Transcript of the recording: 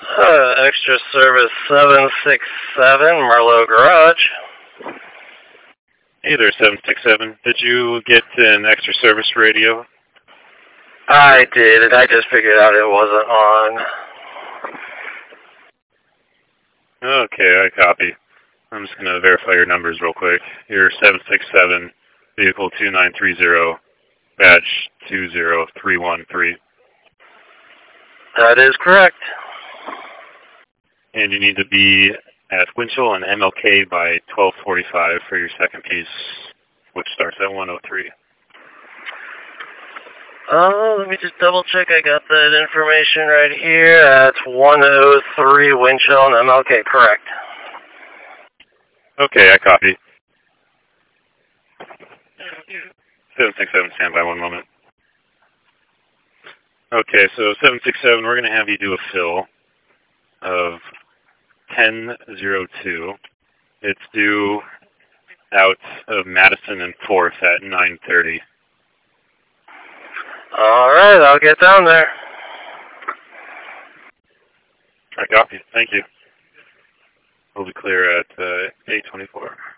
Extra Service 767, Marlowe Garage. Hey there, 767. Did you get an extra service radio? I did, and I just figured out it wasn't on. Okay, I copy. I'm just going to verify your numbers real quick. You're 767, vehicle 2930, badge 20313. That is correct. And you need to be at Winchell and MLK by 12:45 for your second piece, which starts at 103. Let me just double check. I got that information right here. That's 103 Winchell and MLK, correct. Okay, I copy. 767, stand by one moment. Okay, so 767, we're going to have you do a fill of 1002. It's due out of Madison and 4th at 9:30. All right, I'll get down there. I copy. Thank you. We'll be clear at 8:24.